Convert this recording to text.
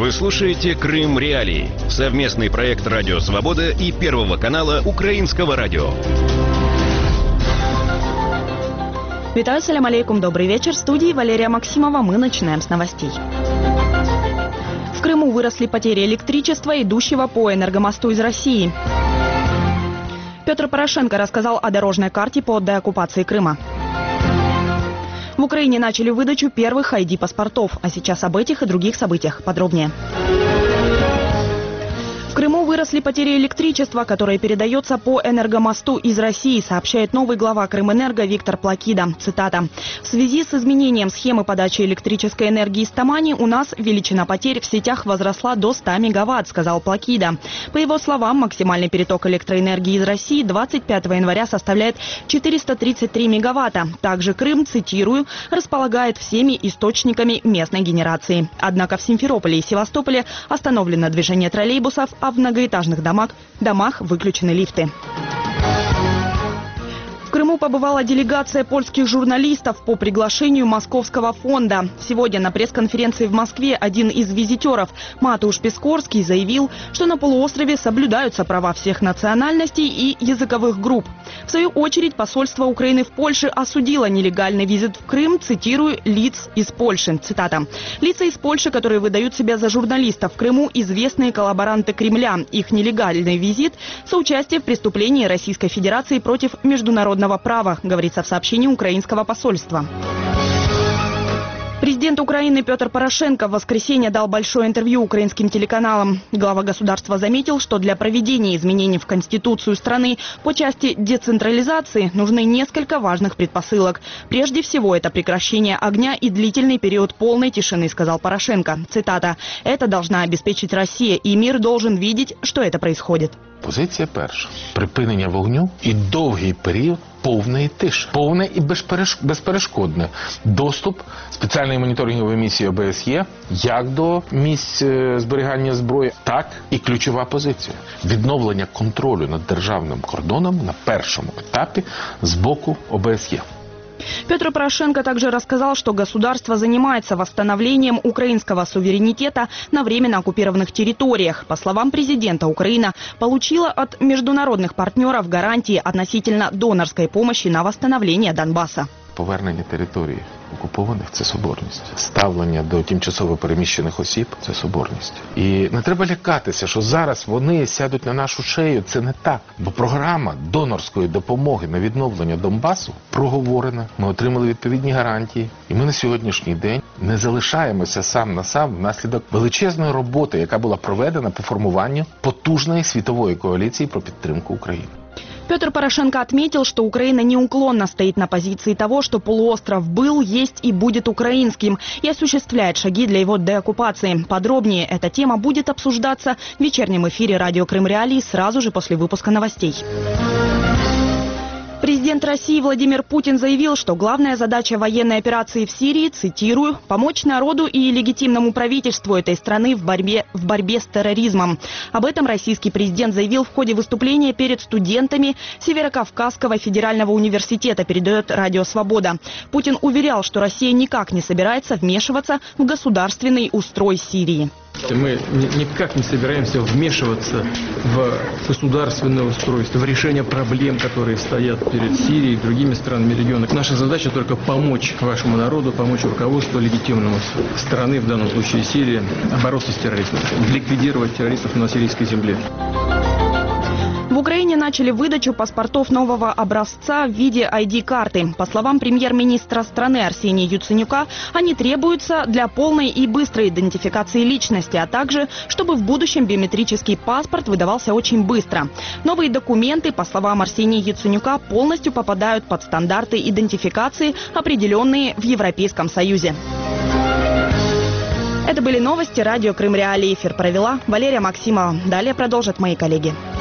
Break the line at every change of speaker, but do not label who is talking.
Вы слушаете «Крым Реалии» — совместный проект «Радио Свобода» и Первого канала Украинского радио.
Витаю, салям алейкум, добрый вечер. В студии Валерия Максимова. Мы начинаем с новостей. В Крыму выросли потери электричества, идущего по энергомосту из России. Петр Порошенко рассказал о дорожной карте по деоккупации Крыма. В Украине начали выдачу первых ID-паспортов. А сейчас об этих и других событиях подробнее. В Крыму выросли потери электричества, которое передается по энергомосту из России, сообщает новый глава Крымэнерго Виктор Плакида. Цитата. «В связи с изменением схемы подачи электрической энергии из Тамани у нас величина потерь в сетях возросла до 100 мегаватт», сказал Плакида. По его словам, максимальный переток электроэнергии из России 25 января составляет 433 мегаватта. Также Крым, цитирую, располагает всеми источниками местной генерации. Однако в Симферополе и Севастополе остановлено движение троллейбусов, а в многоэтажных домах выключены лифты. В Крыму побывала делегация польских журналистов по приглашению Московского фонда. Сегодня на пресс-конференции в Москве один из визитеров, Матуш Пискорский, заявил, что на полуострове соблюдаются права всех национальностей и языковых групп. В свою очередь, посольство Украины в Польше осудило нелегальный визит в Крым, цитирую, лиц из Польши. Цитата. «Лица из Польши, которые выдают себя за журналистов в Крыму, известные коллаборанты Кремля. Их нелегальный визит – соучастие в преступлении Российской Федерации против международного права», говорится в сообщении украинского посольства. Президент Украины Петр Порошенко в воскресенье дал большое интервью украинским телеканалам. Глава государства заметил, что для проведения изменений в Конституцию страны по части децентрализации нужны несколько важных предпосылок. Прежде всего, это прекращение огня и длительный период полной тишины, сказал Порошенко. Цитата. «Это должна обеспечить Россия, и мир должен видеть, что это происходит».
Позиція перша. Припинення вогню і довгий період повної тиші. Повне і безперешкодне доступ спеціальної моніторингової місії ОБСЄ як до місць зберігання зброї, так і ключова позиція. Відновлення контролю над державним кордоном на першому етапі з боку ОБСЄ.
Петр Порошенко также рассказал, что государство занимается восстановлением украинского суверенитета на временно оккупированных территориях. По словам президента, Украина получила от международных партнеров гарантии относительно донорской помощи на восстановление Донбасса.
Повернення територій окупованих – це соборність. Ставлення до тимчасово переміщених осіб – це соборність. І не треба лякатися, що зараз вони сядуть на нашу шею. Це не так. Бо програма донорської допомоги на відновлення Донбасу проговорена. Ми отримали відповідні гарантії. І ми на сьогоднішній день не залишаємося сам на сам внаслідок величезної роботи, яка була проведена по формуванню потужної світової коаліції про підтримку України.
Петр Порошенко отметил, что Украина неуклонно стоит на позиции того, что полуостров был, есть и будет украинским, и осуществляет шаги для его деоккупации. Подробнее эта тема будет обсуждаться в вечернем эфире радио «Крым Реалии» сразу же после выпуска новостей. Президент России Владимир Путин заявил, что главная задача военной операции в Сирии, цитирую, «помочь народу и легитимному правительству этой страны в борьбе с терроризмом». Об этом российский президент заявил в ходе выступления перед студентами Северокавказского федерального университета, передает Радио Свобода. Путин уверял, что Россия никак не собирается вмешиваться в государственный устрой Сирии.
Мы никак не собираемся вмешиваться в государственное устройство, в решение проблем, которые стоят перед Сирией и другими странами региона. Наша задача только помочь вашему народу, помочь руководству легитимному страны, в данном случае Сирии, бороться с терроризмом, ликвидировать террористов на сирийской земле.
В Украине начали выдачу паспортов нового образца в виде ID-карты. По словам премьер-министра страны Арсения Яценюка, они требуются для полной и быстрой идентификации личности, а также, чтобы в будущем биометрический паспорт выдавался очень быстро. Новые документы, по словам Арсения Яценюка, полностью попадают под стандарты идентификации, определенные в Европейском Союзе. Это были новости радио «Крым Реалии». Эфир провела Валерия Максимова. Далее продолжат мои коллеги.